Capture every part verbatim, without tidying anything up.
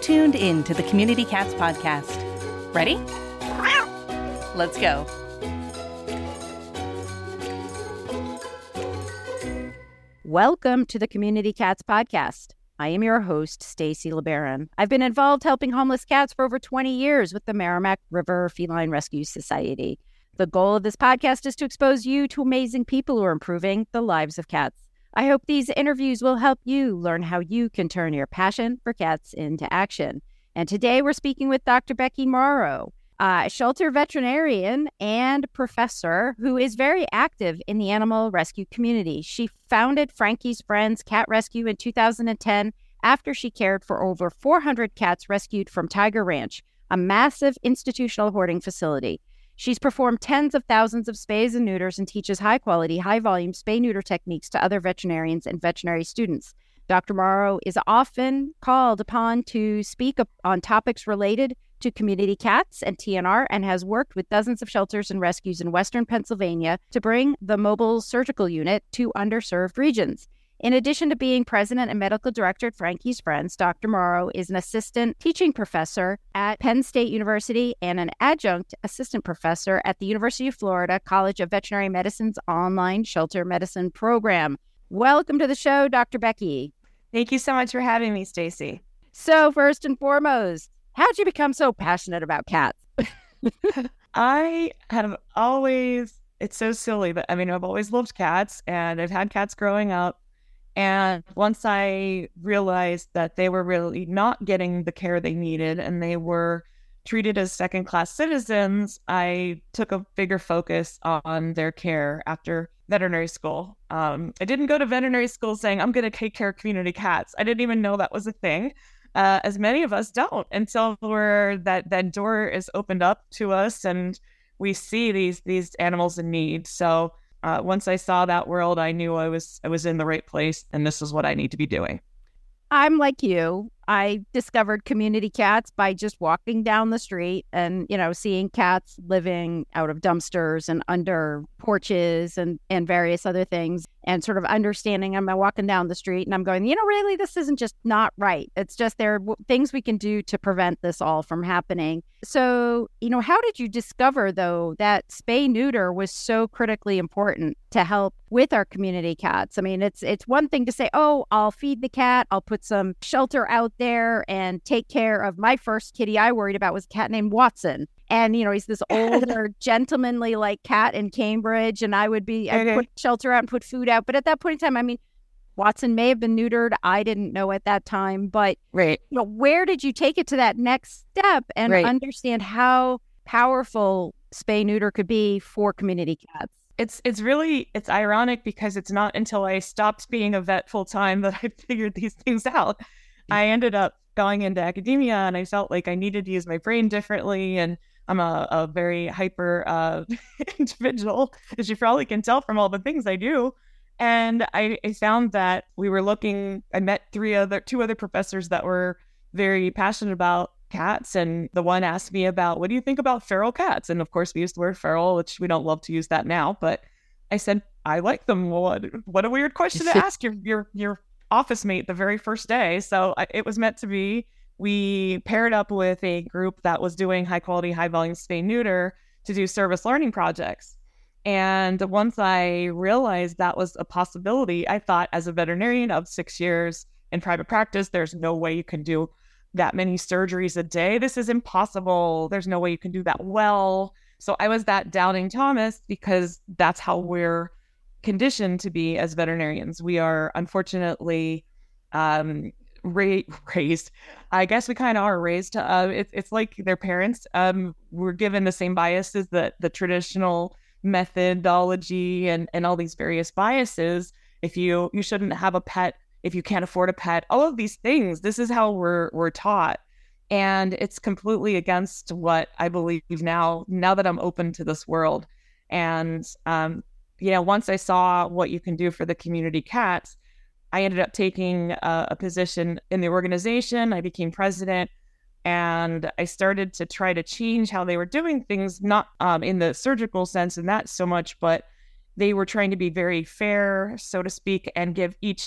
tuned in to the Community Cats podcast. Ready? Let's go. Welcome to the Community Cats podcast. I am your host, Stacy LeBaron. I've been involved helping homeless cats for over twenty years with the Merrimack River Feline Rescue Society. The goal of this podcast is to expose you to amazing people who are improving the lives of cats. I hope these interviews will help you learn how you can turn your passion for cats into action. And today we're speaking with Doctor Becky Morrow, a shelter veterinarian and professor who is very active in the animal rescue community. She founded Frankie's Friends Cat Rescue in two thousand ten after she cared for over four hundred cats rescued from Tiger Ranch, a massive institutional hoarding facility. She's performed tens of thousands of spays and neuters and teaches high-quality, high-volume spay-neuter techniques to other veterinarians and veterinary students. Doctor Morrow is often called upon to speak on topics related to community cats and T N R and has worked with dozens of shelters and rescues in Western Pennsylvania to bring the mobile surgical unit to underserved regions. In addition to being president and medical director at Frankie's Friends, Doctor Morrow is an assistant teaching professor at Penn State University and an adjunct assistant professor at the University of Florida College of Veterinary Medicine's online shelter medicine program. Welcome to the show, Doctor Becky. Thank you so much for having me, Stacy. So first and foremost, how did you become so passionate about cats? I have always, it's so silly, but I mean, I've always loved cats and I've had cats growing up. And once I realized that they were really not getting the care they needed and they were treated as second-class citizens, I took a bigger focus on their care after veterinary school. Um, I didn't go to veterinary school saying, I'm going to take care of community cats. I didn't even know that was a thing, uh, as many of us don't, until we're, that, that door is opened up to us and we see these these animals in need. So Uh, once I saw that world, I knew I was I was in the right place, and this is what I need to be doing. I'm like you. I discovered community cats by just walking down the street and, you know, seeing cats living out of dumpsters and under porches and, and various other things, and sort of understanding. I'm walking down the street and I'm going, you know, really, this isn't just not right. It's just there are w- things we can do to prevent this all from happening. So, you know, how did you discover, though, that spay neuter was so critically important to help with our community cats? I mean, it's it's one thing to say, oh, I'll feed the cat, I'll put some shelter out there and take care of my first kitty I worried about was a cat named Watson. And, you know, he's this older, gentlemanly like cat in Cambridge. And I would be, I'd Okay. put shelter out and put food out. But at that point in time, I mean, Watson may have been neutered. I didn't know at that time. But, Right. you know, where did you take it to that next step and Right. understand how powerful spay neuter could be for community cats? It's it's really, it's ironic because it's not until I stopped being a vet full time that I figured these things out. I ended up going into academia and I felt like I needed to use my brain differently. And I'm a, a very hyper uh, individual, as you probably can tell from all the things I do. And I, I found that we were looking, I met three other, two other professors that were very passionate about cats. And the one asked me about, what do you think about feral cats? And of course we used the word feral, which we don't love to use that now, but I said, I like them. What, what a weird question to ask your, your, your office mate the very first day. So I, it was meant to be. We paired up with a group that was doing high quality, high volume spay neuter to do service learning projects. And once I realized that was a possibility, I thought, as a veterinarian of six years in private practice, there's no way you can do that many surgeries a day. This is impossible. There's no way you can do that well. So I was that doubting Thomas because that's how we're conditioned to be as veterinarians. We are unfortunately um, ra- raised. I guess we kind of are raised. Uh, it, it's like their parents. Um, we're given the same biases that the traditional methodology and, and all these various biases. If you you shouldn't have a pet if you can't afford a pet, all of these things. This is how we're we're taught. And it's completely against what I believe now, now that I'm open to this world. And, um, you know, once I saw what you can do for the community cats, I ended up taking a, a position in the organization. I became president, and I started to try to change how they were doing things, not um, in the surgical sense and that so much, but they were trying to be very fair, so to speak, and give each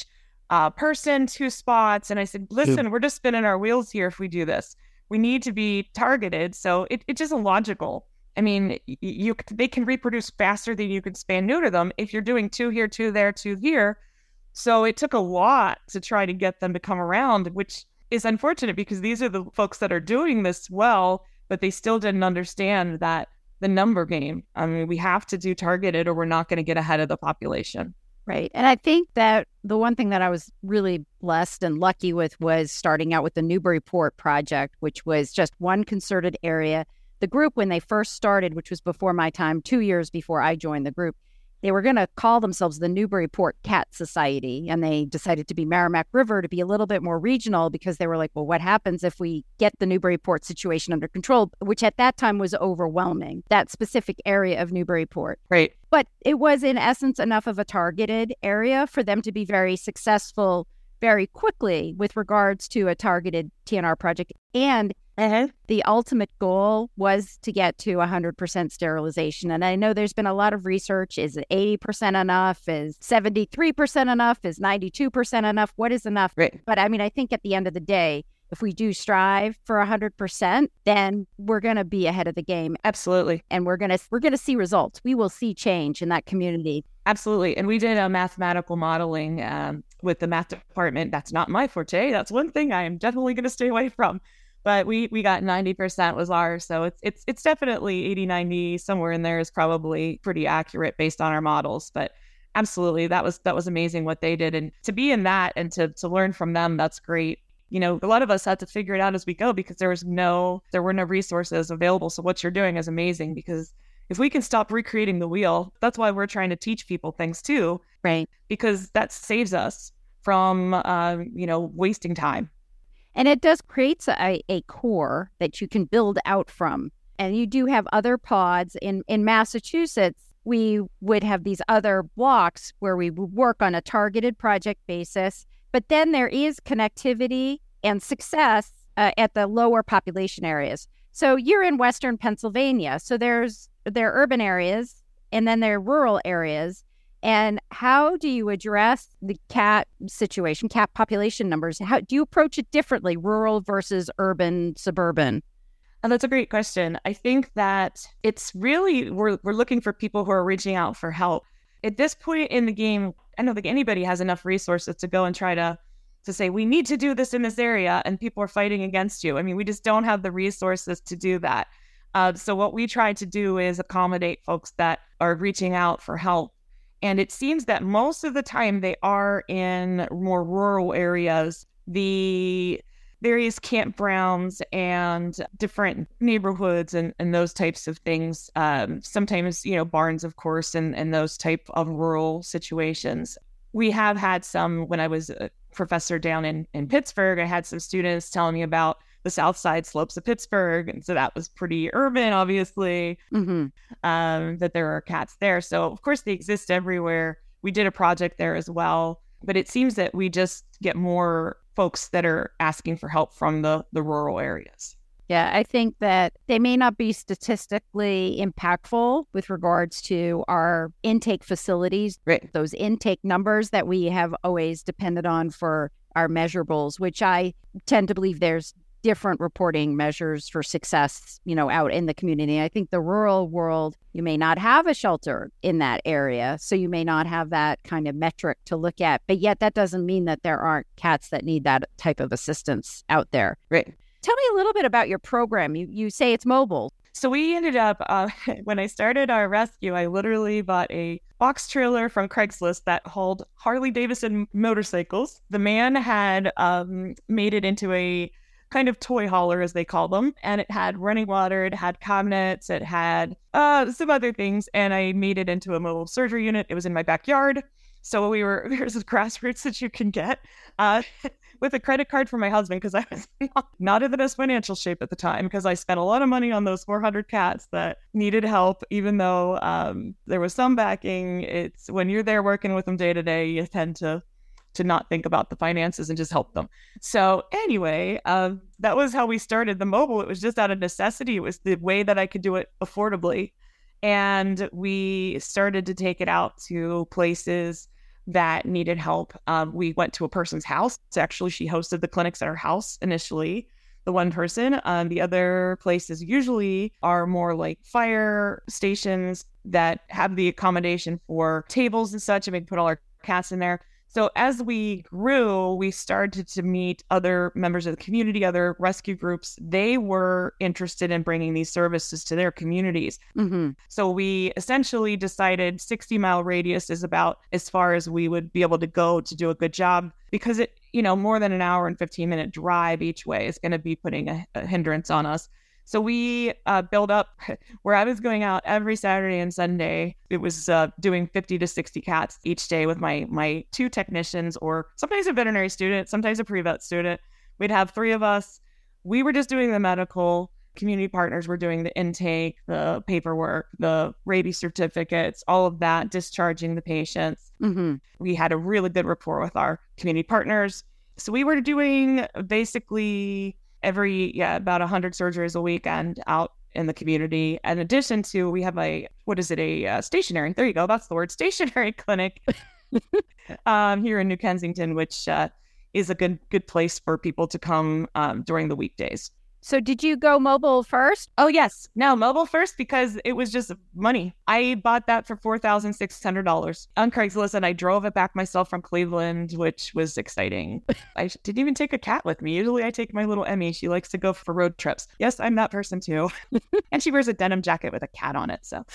uh, person, two spots. And I said, listen, yeah. we're just spinning our wheels here if we do this. We need to be targeted. So it, it just illogical. I mean, you, you they can reproduce faster than you can spay and neuter them if you're doing two here, two there, two here. So it took a lot to try to get them to come around, which is unfortunate because these are the folks that are doing this well, but they still didn't understand that the number game. I mean, we have to do targeted or we're not going to get ahead of the population. Right. And I think that the one thing that I was really blessed and lucky with was starting out with the Newburyport project, which was just one concerted area. The group, when they first started, which was before my time, two years before I joined the group, they were going to call themselves the Newburyport Cat Society, and they decided to be Merrimack River to be a little bit more regional because they were like, well, what happens if we get the Newburyport situation under control, which at that time was overwhelming, that specific area of Newburyport. Right. But it was, in essence, enough of a targeted area for them to be very successful very quickly with regards to a targeted T N R project. And Uh-huh. the ultimate goal was to get to one hundred percent sterilization. And I know there's been a lot of research. Is it eighty percent enough? Is seventy-three percent enough? Is ninety-two percent enough? What is enough? Right. But I mean, I think at the end of the day, if we do strive for one hundred percent, then we're going to be ahead of the game. Absolutely. And we're going to we're going to see results. We will see change in that community. Absolutely. And we did a mathematical modeling um, with the math department. That's not my forte. That's one thing I am definitely going to stay away from. But we, we got ninety percent was ours. So it's it's it's definitely eighty, ninety, somewhere in there is probably pretty accurate based on our models. But absolutely, that was that was amazing what they did. And to be in that and to to learn from them, that's great. You know, a lot of us had to figure it out as we go because there was no, there were no resources available. So what you're doing is amazing because if we can stop recreating the wheel, that's why we're trying to teach people things too. Right. Because that saves us from, uh, you know, wasting time. And it does create a, a core that you can build out from. And you do have other pods. In, in Massachusetts, we would have these other blocks where we would work on a targeted project basis. But then there is connectivity and success uh, at the lower population areas. So you're in Western Pennsylvania. So there's there are urban areas and then there are rural areas. And how do you address the cat situation, cat population numbers? How do you approach it differently, rural versus urban, suburban? And that's a great question. I think that it's really, we're we're looking for people who are reaching out for help. At this point in the game, I don't think anybody has enough resources to go and try to, to say, we need to do this in this area, and people are fighting against you. I mean, we just don't have the resources to do that. Uh, so what we try to do is accommodate folks that are reaching out for help. And it seems that most of the time they are in more rural areas. The various campgrounds and different neighborhoods and, and those types of things. Um, sometimes, you know, barns, of course, and, and those type of rural situations. We have had some, when I was a professor down in, in Pittsburgh, I had some students telling me about the south side slopes of Pittsburgh. And so that was pretty urban, obviously, mm-hmm. um, that there are cats there. So, of course, they exist everywhere. We did a project there as well. But it seems that we just get more folks that are asking for help from the, the rural areas. Yeah, I think that they may not be statistically impactful with regards to our intake facilities, right. Those intake numbers that we have always depended on for our measurables, which I tend to believe there's different reporting measures for success, you know, out in the community. I think the rural world, you may not have a shelter in that area, so you may not have that kind of metric to look at. But yet that doesn't mean that there aren't cats that need that type of assistance out there. Right. Tell me a little bit about your program. You you say it's mobile. So we ended up, uh, when I started our rescue, I literally bought a box trailer from Craigslist that hauled Harley Davidson motorcycles. The man had um, made it into a kind of toy hauler, as they call them. And it had running water, it had cabinets, it had uh, some other things. And I made it into a mobile surgery unit. It was in my backyard. So we were, there's a grassroots that you can get uh, with a credit card for my husband, because I was not, not in the best financial shape at the time, because I spent a lot of money on those four hundred cats that needed help, even though um, there was some backing. It's when you're there working with them day to day, you tend to to not think about the finances and just help them. So anyway, uh, that was how we started the mobile. It was just out of necessity. It was the way that I could do it affordably. And we started to take it out to places that needed help. Um, we went to a person's house. So actually, she hosted the clinics at her house initially, the one person. Um, the other places usually are more like fire stations that have the accommodation for tables and such, and we can put all our cats in there. So as we grew, we started to meet other members of the community, other rescue groups. They were interested in bringing these services to their communities. Mm-hmm. So we essentially decided sixty mile radius is about as far as we would be able to go to do a good job, because it, you know, more than an hour and fifteen minute drive each way is going to be putting a, a hindrance on us. So we uh, built up where I was going out every Saturday and Sunday. It was uh, doing fifty to sixty cats each day with my my two technicians, or sometimes a veterinary student, sometimes a pre-vet student. We'd have three of us. We were just doing the medical. Community partners were doing the intake, the paperwork, the rabies certificates, all of that, discharging the patients. Mm-hmm. We had a really good rapport with our community partners. So we were doing basically every, yeah, about one hundred surgeries a weekend out in the community. In addition to, we have a, what is it, a uh, stationary, there you go, that's the word, stationary clinic um, here in New Kensington, which uh, is a good good place for people to come um, during the weekdays. So did you go mobile first? Oh, yes. No, mobile first, because it was just money. I bought that for four thousand six hundred dollars on Craigslist, and I drove it back myself from Cleveland, which was exciting. I didn't even take a cat with me. Usually I take my little Emmy. She likes to go for road trips. Yes, I'm that person too. And she wears a denim jacket with a cat on it. So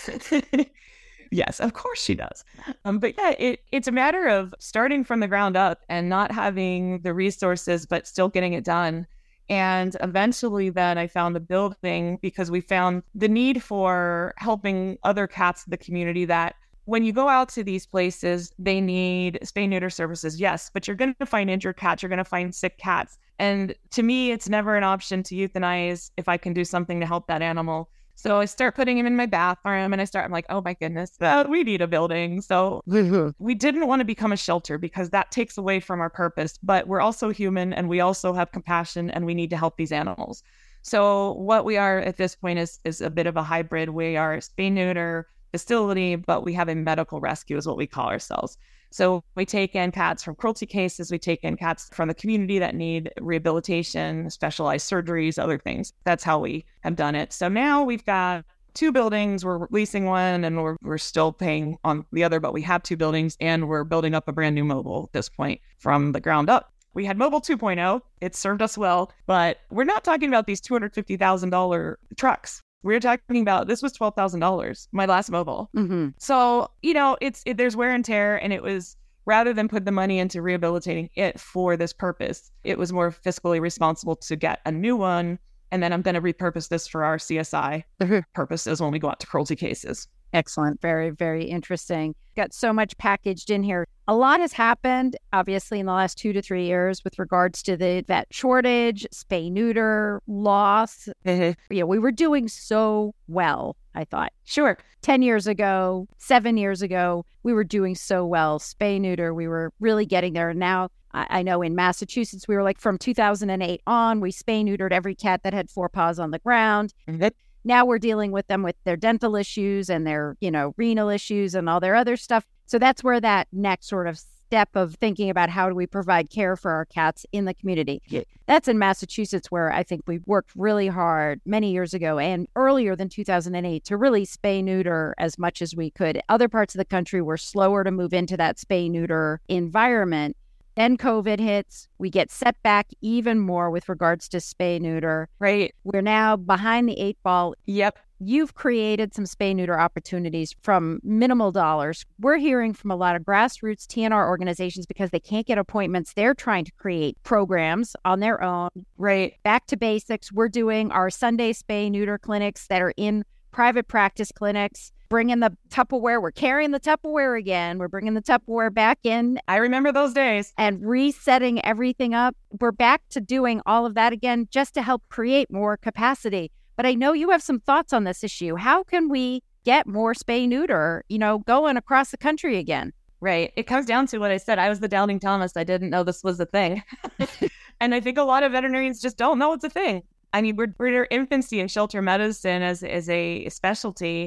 yes, of course she does. Um, but yeah, it, it's a matter of starting from the ground up and not having the resources, but still getting it done. And eventually then I found a building, because we found the need for helping other cats in the community, that when you go out to these places, they need spay neuter services. Yes, but you're going to find injured cats. You're going to find sick cats. And to me, it's never an option to euthanize if I can do something to help that animal. So I start putting him in my bathroom, and I start, I'm like, oh my goodness, uh, we need a building. So we didn't want to become a shelter, because that takes away from our purpose, but we're also human, and we also have compassion, and we need to help these animals. So what we are at this point is, is a bit of a hybrid. We are a spay neuter facility, but we have a medical rescue is what we call ourselves. So we take in cats from cruelty cases. We take in cats from the community that need rehabilitation, specialized surgeries, other things. That's how we have done it. So now we've got two buildings. We're leasing one, and we're, we're still paying on the other, but we have two buildings, and we're building up a brand new mobile at this point from the ground up. We had mobile two point oh. It served us well, but we're not talking about these two hundred fifty thousand dollars trucks. We're talking about, this was twelve thousand dollars, my last mobile. Mm-hmm. So, you know, it's it, there's wear and tear, and it was, rather than put the money into rehabilitating it for this purpose, it was more fiscally responsible to get a new one. And then I'm going to repurpose this for our C S I mm-hmm. purposes when we go out to cruelty cases. Excellent. Very, very interesting. Got so much packaged in here. A lot has happened, obviously, in the last two to three years with regards to the vet shortage, spay neuter loss. Mm-hmm. Yeah, we were doing so well, I thought. Sure. ten years ago, seven years ago, we were doing so well. Spay neuter, we were really getting there. And now I, I know in Massachusetts, we were like from two thousand eight on, we spay neutered every cat that had four paws on the ground. Mm-hmm. Now we're dealing with them with their dental issues and their, you know, renal issues and all their other stuff. So that's where that next sort of step of thinking about how do we provide care for our cats in the community. Yeah. That's in Massachusetts, where I think we worked really hard many years ago and earlier than two thousand eight to really spay neuter as much as we could. Other parts of the country were slower to move into that spay neuter environment. Then COVID hits, we get set back even more with regards to spay neuter. Right. We're now behind the eight ball. Yep. You've created some spay neuter opportunities from minimal dollars. We're hearing from a lot of grassroots T N R organizations because they can't get appointments. They're trying to create programs on their own. Right. Back to basics. We're doing our Sunday spay neuter clinics that are in private practice clinics. Bringing the Tupperware. We're carrying the Tupperware again. We're bringing the Tupperware back in. I remember those days. And resetting everything up. We're back to doing all of that again just to help create more capacity. But I know you have some thoughts on this issue. How can we get more spay neuter, you know, going across the country again? Right. It comes down to what I said. I was the doubting Thomas. I didn't know this was a thing. And I think a lot of veterinarians just don't know it's a thing. I mean, we're, we're in infancy in shelter medicine as, as a specialty.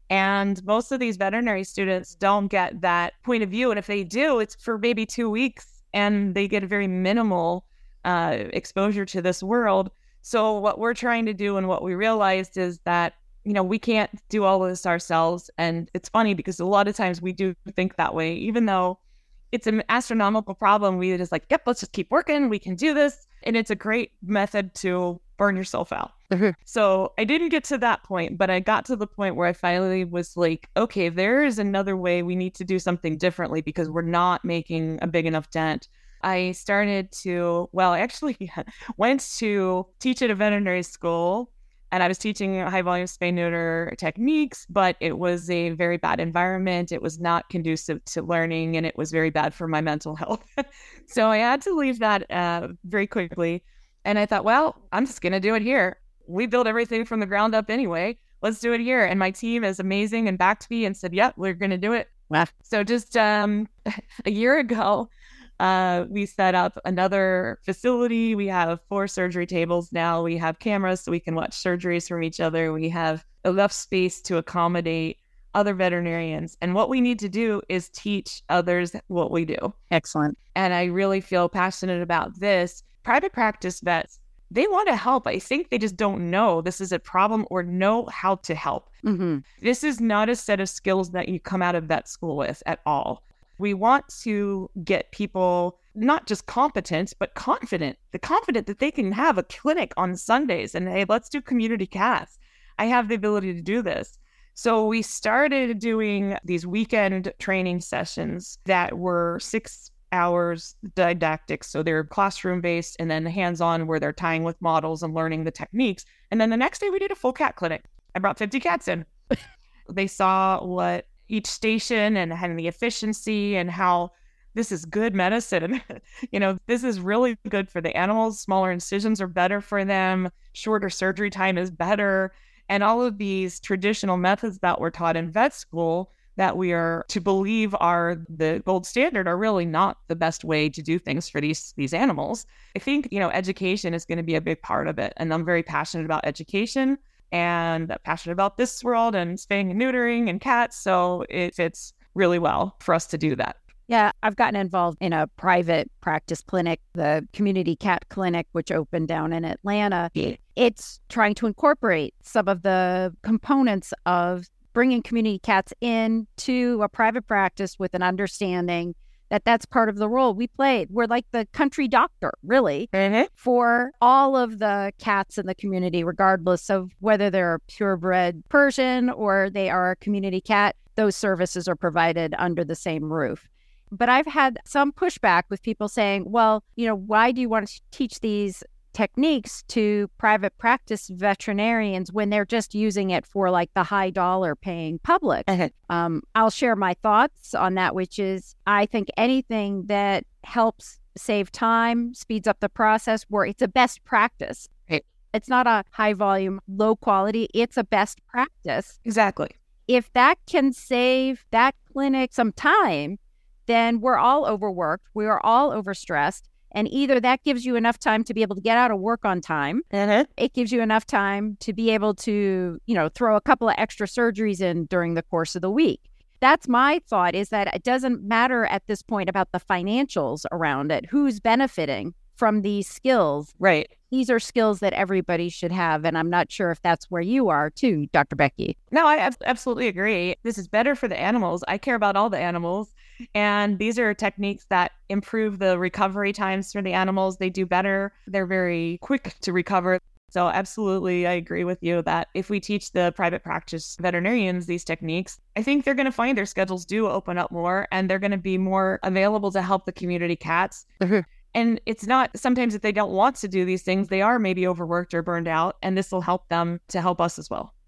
And most of these veterinary students don't get that point of view. And if they do, it's for maybe two weeks and they get a very minimal uh, exposure to this world. So what we're trying to do and what we realized is that, you know, we can't do all of this ourselves. And it's funny because a lot of times we do think that way, even though it's an astronomical problem. We just like, yep, let's just keep working. We can do this. And it's a great method to burn yourself out. Mm-hmm. So I didn't get to that point, but I got to the point where I finally was like, okay, there is another way. We need to do something differently because we're not making a big enough dent. I started to, well, I actually went to teach at a veterinary school, and I was teaching high volume spay neuter techniques, but it was a very bad environment. It was not conducive to learning, and it was very bad for my mental health. So I had to leave that uh, very quickly. And I thought, well, I'm just going to do it here. We built everything from the ground up anyway. Let's do it here. And my team is amazing and backed me and said, yep, we're going to do it. Wow. So just um, a year ago, Uh, we set up another facility. We have four surgery tables now. We have cameras so we can watch surgeries from each other. We have enough space to accommodate other veterinarians. And what we need to do is teach others what we do. Excellent. And I really feel passionate about this. Private practice vets, they want to help. I think they just don't know this is a problem or know how to help. Mm-hmm. This is not a set of skills that you come out of vet school with at all. We want to get people not just competent, but confident, the confident that they can have a clinic on Sundays and, hey, let's do community cats. I have the ability to do this. So we started doing these weekend training sessions that were six hours didactic. So they're classroom based and then hands-on where they're tying with models and learning the techniques. And then the next day we did a full cat clinic. I brought fifty cats in. They saw what each station and, and the efficiency and how this is good medicine. You know, this is really good for the animals. Smaller incisions are better for them. Shorter surgery time is better. And all of these traditional methods that were taught in vet school that we are to believe are the gold standard are really not the best way to do things for these, these animals. I think, you know, education is going to be a big part of it. And I'm very passionate about education and passionate about this world and spaying and neutering and cats. So it fits really well for us to do that. Yeah, I've gotten involved in a private practice clinic, the Community Cat Clinic, which opened down in Atlanta. It's trying to incorporate some of the components of bringing community cats in to a private practice with an understanding that that's part of the role we played. We're like the country doctor, really, mm-hmm. for all of the cats in the community, regardless of whether they're a purebred Persian or they are a community cat. Those services are provided under the same roof. But I've had some pushback with people saying, well, you know, why do you want to teach these techniques to private practice veterinarians when they're just using it for like the high dollar paying public? Uh-huh. Um, I'll share my thoughts on that, which is I think anything that helps save time, speeds up the process, where it's a best practice. Right. It's not a high volume, low quality. It's a best practice. Exactly. If that can save that clinic some time, then we're all overworked. We are all overstressed. And either that gives you enough time to be able to get out of work on time. Uh-huh. It gives you enough time to be able to, you know, throw a couple of extra surgeries in during the course of the week. That's my thought, is that it doesn't matter at this point about the financials around it. Who's benefiting from these skills? Right. These are skills that everybody should have. And I'm not sure if that's where you are too, Doctor Becky. No, I absolutely agree. This is better for the animals. I care about all the animals. And these are techniques that improve the recovery times for the animals. They do better. They're very quick to recover. So absolutely, I agree with you that if we teach the private practice veterinarians these techniques, I think they're going to find their schedules do open up more and they're going to be more available to help the community cats. Mm-hmm. And it's not, sometimes if they don't want to do these things, they are maybe overworked or burned out, and this will help them to help us as well.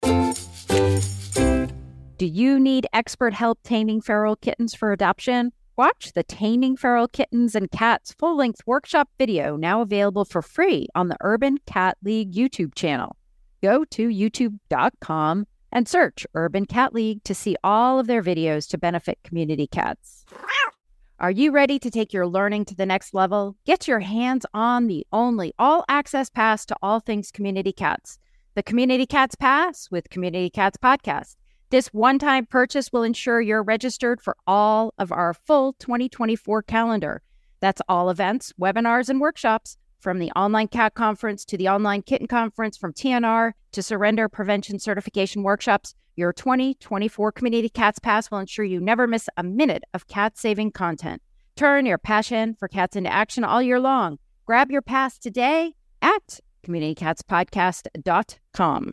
Do you need expert help taming feral kittens for adoption? Watch the Taming Feral Kittens and Cats full-length workshop video, now available for free on the Urban Cat League YouTube channel. Go to youtube dot com and search Urban Cat League to see all of their videos to benefit community cats. Are you ready to take your learning to the next level? Get your hands on the only all-access pass to all things community cats, the Community Cats Pass with Community Cats Podcast. This one-time purchase will ensure you're registered for all of our full twenty twenty-four calendar. That's all events, webinars, and workshops, from the online cat conference to the online kitten conference, from T N R to surrender prevention certification workshops. Your twenty twenty-four Community Cats Pass will ensure you never miss a minute of cat-saving content. Turn your passion for cats into action all year long. Grab your pass today at community cats podcast dot com.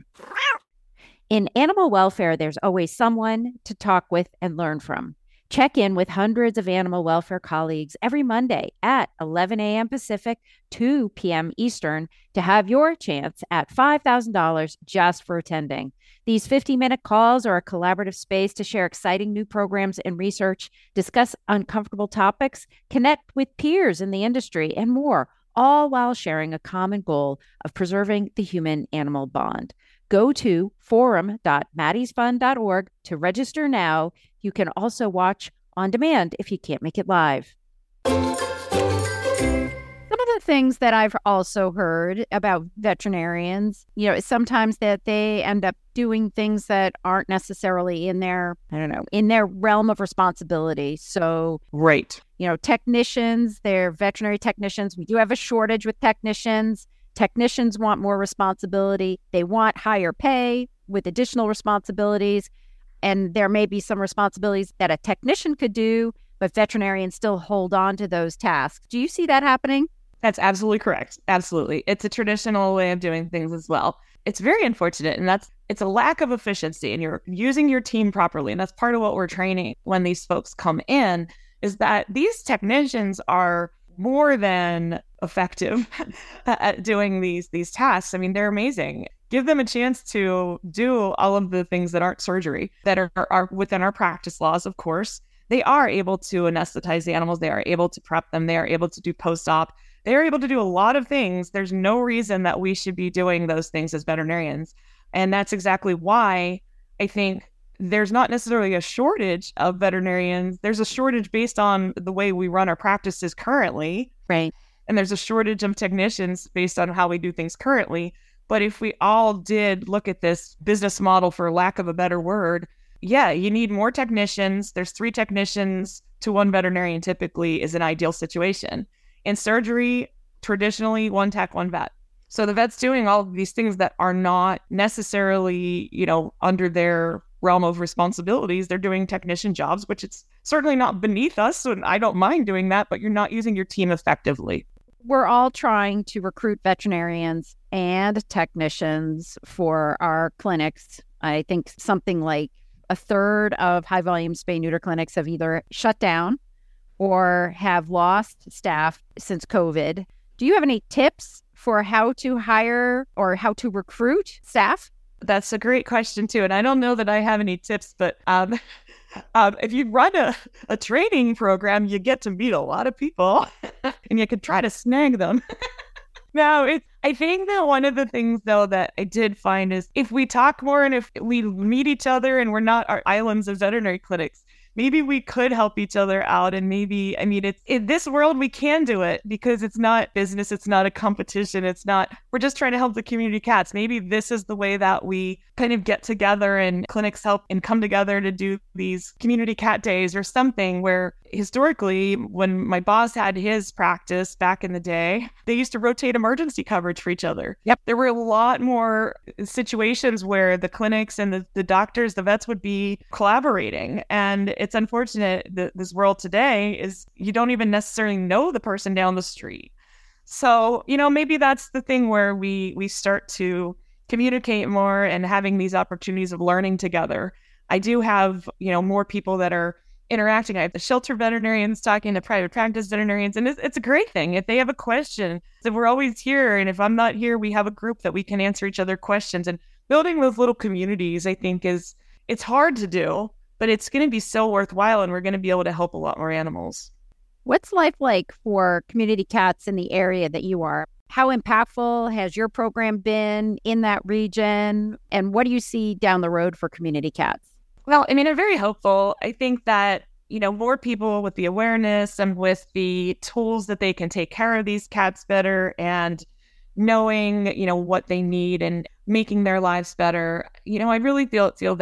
In animal welfare, there's always someone to talk with and learn from. Check in with hundreds of animal welfare colleagues every Monday at eleven a.m. Pacific, two p.m. Eastern to have your chance at five thousand dollars just for attending. These fifty-minute calls are a collaborative space to share exciting new programs and research, discuss uncomfortable topics, connect with peers in the industry, and more, all while sharing a common goal of preserving the human-animal bond. Go to forum dot maddies fund dot org to register now. You can also watch on demand if you can't make it live. Some of the things that I've also heard about veterinarians, you know, is sometimes that they end up doing things that aren't necessarily in their, I don't know, in their realm of responsibility. So, right. You know, technicians, they're veterinary technicians. We do have a shortage with technicians. Technicians want more responsibility. They want higher pay with additional responsibilities. And there may be some responsibilities that a technician could do, but veterinarians still hold on to those tasks. Do you see that happening? That's absolutely correct. Absolutely. It's a traditional way of doing things as well. It's very unfortunate. And that's, it's a lack of efficiency, and you're using your team properly. And that's part of what we're training when these folks come in, is that these technicians are more than effective at doing these these tasks. I mean, they're amazing. Give them a chance to do all of the things that aren't surgery, that are, are within our practice laws, of course. They are able to anesthetize the animals. They are able to prep them. They are able to do post-op. They are able to do a lot of things. There's no reason that we should be doing those things as veterinarians. And that's exactly why I think there's not necessarily a shortage of veterinarians. There's a shortage based on the way we run our practices currently. Right. And there's a shortage of technicians based on how we do things currently. But if we all did look at this business model, for lack of a better word, yeah, you need more technicians. There's three technicians to one veterinarian typically is an ideal situation. In surgery, traditionally, one tech, one vet. So the vet's doing all of these things that are not necessarily, you know, under their realm of responsibilities. They're doing technician jobs, which it's certainly not beneath us. And I don't mind doing that, but you're not using your team effectively. We're all trying to recruit veterinarians and technicians for our clinics. I think something like a third of high volume spay neuter clinics have either shut down or have lost staff since COVID. Do you have any tips for how to hire or how to recruit staff? That's a great question, too. And I don't know that I have any tips, but um, um, if you run a, a training program, you get to meet a lot of people and you can try to snag them. Now, it, I think that one of the things, though, that I did find is if we talk more and if we meet each other and we're not our islands of veterinary clinics, maybe we could help each other out. And maybe, I mean, it's in this world, we can do it because it's not business. It's not a competition. It's not, we're just trying to help the community cats. Maybe this is the way that we kind of get together and clinics help and come together to do these community cat days or something where historically, when my boss had his practice back in the day, they used to rotate emergency coverage for each other. Yep. There were a lot more situations where the clinics and the, the doctors, the vets would be collaborating. And it's unfortunate that this world today is you don't even necessarily know the person down the street. So, you know, maybe that's the thing where we we start to communicate more and having these opportunities of learning together. I do have, you know, more people that are interacting. I have the shelter veterinarians talking to private practice veterinarians, and it's, it's a great thing. If they have a question, so we're always here. And if I'm not here, we have a group that we can answer each other questions. And building those little communities, I think, is it's hard to do, but it's going to be so worthwhile, and we're going to be able to help a lot more animals. What's life like for community cats in the area that you are? How impactful has your program been in that region? And what do you see down the road for community cats? Well, I mean, I'm very hopeful. I think that, you know, more people with the awareness and with the tools that they can take care of these cats better and knowing, you know, what they need and making their lives better. You know, I really feel feel that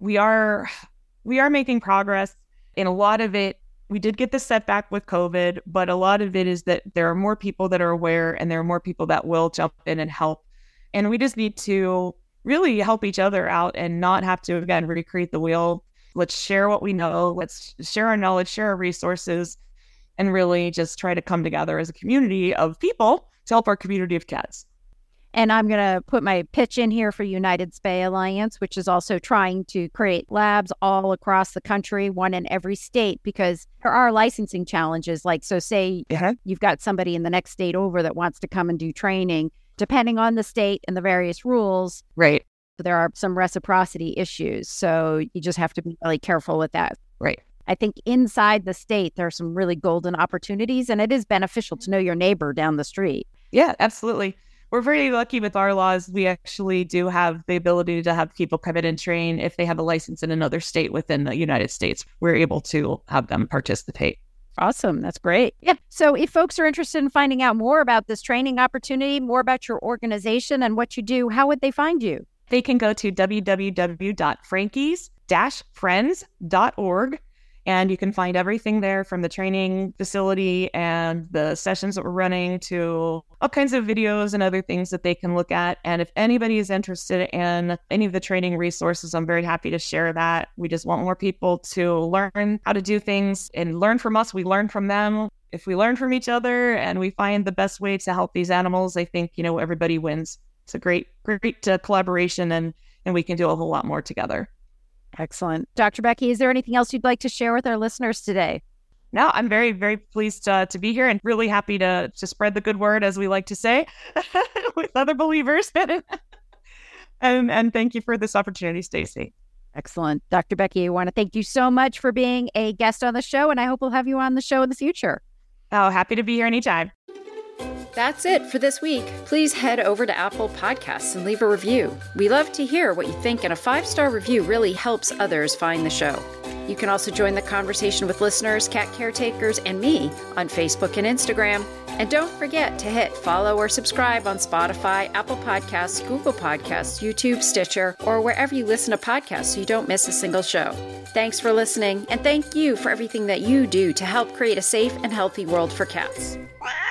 we are we are making progress. In a lot of it, we did get the setback with COVID, but a lot of it is that there are more people that are aware and there are more people that will jump in and help. And we just need to really help each other out and not have to, again, recreate the wheel. Let's share what we know. Let's share our knowledge, share our resources, and really just try to come together as a community of people to help our community of cats. And I'm going to put my pitch in here for United Spay Alliance, which is also trying to create labs all across the country, one in every state, because there are licensing challenges. Like, so say Yeah. you've got somebody in the next state over that wants to come and do training, depending on the state and the various rules. Right. There are some reciprocity issues. So you just have to be really careful with that. Right. I think inside the state, there are some really golden opportunities, and it is beneficial to know your neighbor down the street. Yeah, absolutely. We're very lucky with our laws. We actually do have the ability to have people come in and train if they have a license in another state within the United States. We're able to have them participate. Awesome. That's great. Yeah. So if folks are interested in finding out more about this training opportunity, more about your organization and what you do, how would they find you? They can go to w w w dot frankies dash friends dot org. And you can find everything there, from the training facility and the sessions that we're running to all kinds of videos and other things that they can look at. And if anybody is interested in any of the training resources, I'm very happy to share that. We just want more people to learn how to do things and learn from us. We learn from them. If we learn from each other and we find the best way to help these animals, I think, you know, everybody wins. It's a great, great uh, collaboration, and, and we can do a whole lot more together. Excellent. Doctor Becky, is there anything else you'd like to share with our listeners today? No, I'm very, very pleased uh, to be here and really happy to, to spread the good word, as we like to say, with other believers. and, and thank you for this opportunity, Stacy. Excellent. Doctor Becky, I want to thank you so much for being a guest on the show, and I hope we'll have you on the show in the future. Oh, happy to be here anytime. That's it for this week. Please head over to Apple Podcasts and leave a review. We love to hear what you think, and a five-star review really helps others find the show. You can also join the conversation with listeners, cat caretakers, and me on Facebook and Instagram. And don't forget to hit follow or subscribe on Spotify, Apple Podcasts, Google Podcasts, YouTube, Stitcher, or wherever you listen to podcasts so you don't miss a single show. Thanks for listening, and thank you for everything that you do to help create a safe and healthy world for cats.